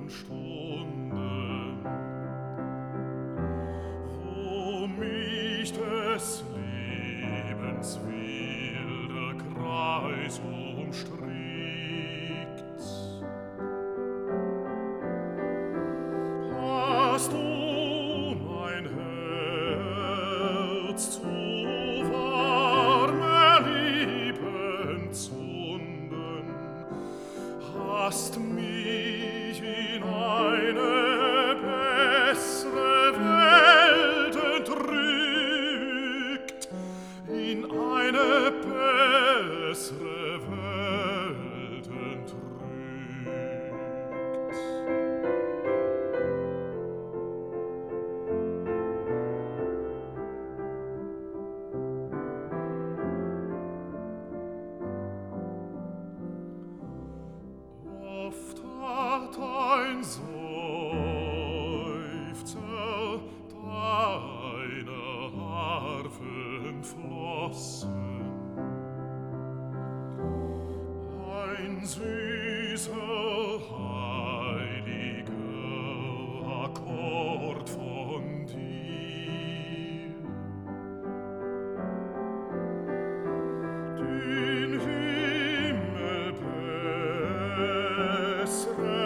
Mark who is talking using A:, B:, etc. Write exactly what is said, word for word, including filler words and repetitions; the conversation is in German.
A: Stunden, wo mich des Lebens wilder Kreis umstrickt. Hast du mein Herz zu warme Lieben zunden, hast mich in eine bessere Welt entrückt, in eine bessere Welt entrückt. Oft hat ein Seufzer deiner Harfen flossen, ein süßer, heiliger Akkord von dir. Den Himmel bessere